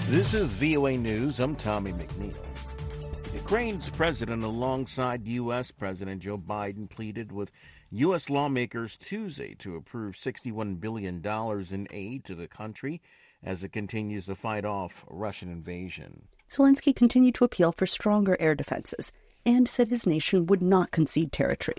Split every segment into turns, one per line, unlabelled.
This is VOA News. I'm Tommy McNeil. Ukraine's president, alongside U.S. President Joe Biden, pleaded with U.S. lawmakers Tuesday to approve $61 billion in aid to the country as it continues to fight off a Russian invasion.
Zelensky continued to appeal for stronger air defenses and said his nation would not concede territory.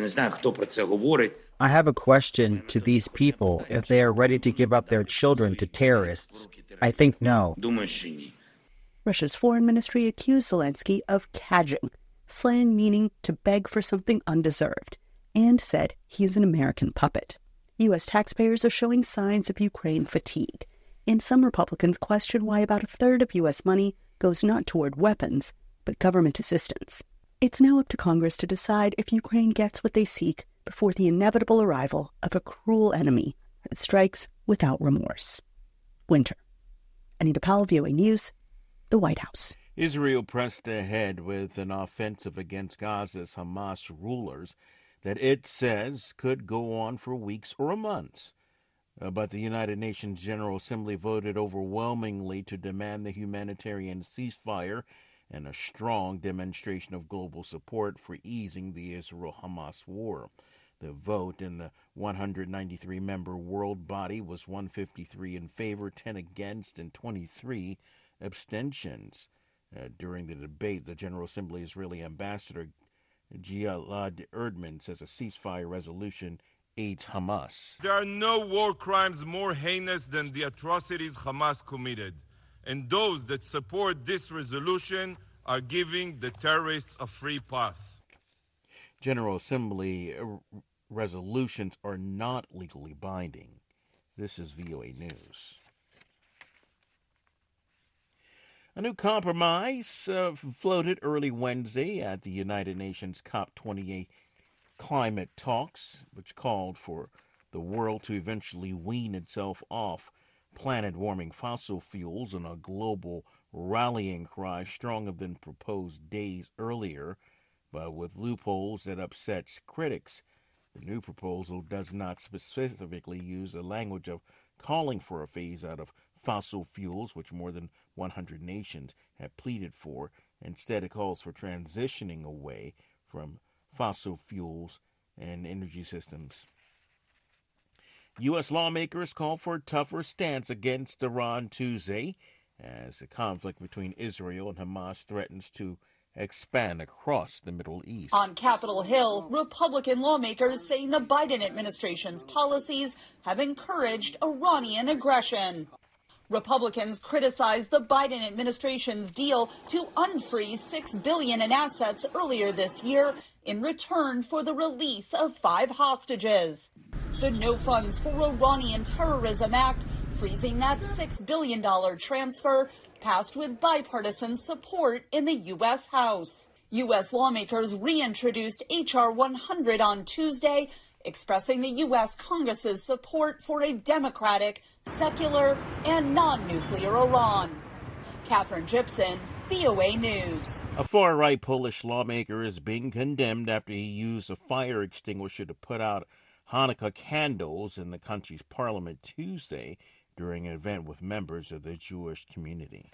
I have a question to these people if they are ready to give up their children to terrorists. I think no.
Russia's foreign ministry accused Zelensky of cadging, slang meaning to beg for something undeserved, and said he is an American puppet. U.S. taxpayers are showing signs of Ukraine fatigue, and some Republicans question why about a third of U.S. money goes not toward weapons, but government assistance. It's now up to Congress to decide if Ukraine gets what they seek before the inevitable arrival of a cruel enemy that strikes without remorse. Winter. Anita Powell, VOA News, the White House.
Israel pressed ahead with an offensive against Gaza's Hamas rulers that it says could go on for weeks or months. But the United Nations General Assembly voted overwhelmingly to demand the humanitarian ceasefire and a strong demonstration of global support for easing the Israel-Hamas war. The vote in the 193-member world body was 153 in favor, 10 against, and 23 abstentions. During the debate, the General Assembly Israeli Ambassador Gilad Erdman says a ceasefire resolution aids Hamas.
There are no war crimes more heinous than the atrocities Hamas committed, and those that support this resolution are giving the terrorists a free pass.
General Assembly resolutions are not legally binding. This is VOA News. A new compromise floated early Wednesday at the United Nations COP28 climate talks, which called for the world to eventually wean itself off planet-warming fossil fuels in a global rallying cry stronger than proposed days earlier, but with loopholes that upsets critics. The new proposal does not specifically use the language of calling for a phase-out of fossil fuels, which more than 100 nations have pleaded for. Instead, it calls for transitioning away from fossil fuels and energy systems. U.S. lawmakers called for a tougher stance against Iran Tuesday as the conflict between Israel and Hamas threatens to expand across the Middle East.
On Capitol Hill, Republican lawmakers saying the Biden administration's policies have encouraged Iranian aggression. Republicans criticized the Biden administration's deal to unfreeze $6 billion in assets earlier this year in return for the release of 5 hostages. The No Funds for Iranian Terrorism Act, freezing that $6 billion transfer, passed with bipartisan support in the U.S. House. U.S. lawmakers reintroduced H.R. 100 on Tuesday, expressing the U.S. Congress's support for a democratic, secular, and non-nuclear Iran. Catherine Gibson, VOA News.
A far-right Polish lawmaker is being condemned after he used a fire extinguisher to put out Hanukkah candles in the country's parliament Tuesday during an event with members of the Jewish community.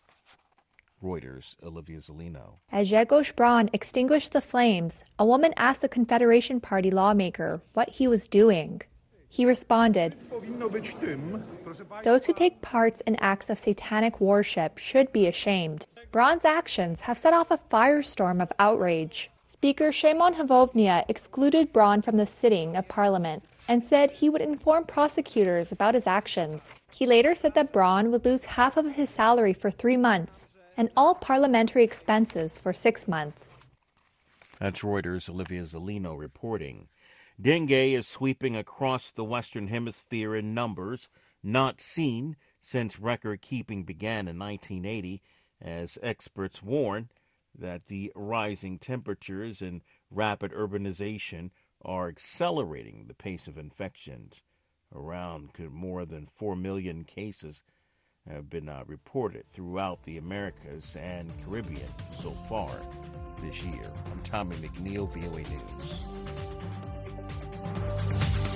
Reuters' Olivia Zellino.
As Grzegorz Braun extinguished the flames, a woman asked the Confederation Party lawmaker what he was doing. He responded, "Those who take part in acts of satanic worship should be ashamed." Braun's actions have set off a firestorm of outrage. Speaker Szymon Hołownia excluded Braun from the sitting of Parliament and said he would inform prosecutors about his actions. He later said that Braun would lose half of his salary for 3 months and all parliamentary expenses for 6 months.
That's Reuters' Olivia Zellino reporting. Dengue is sweeping across the Western Hemisphere in numbers not seen since record-keeping began in 1980, as experts warn that the rising temperatures and rapid urbanization are accelerating the pace of infections. Around more than 4 million cases have been reported throughout the Americas and Caribbean so far this year. I'm Tommy McNeil, VOA News.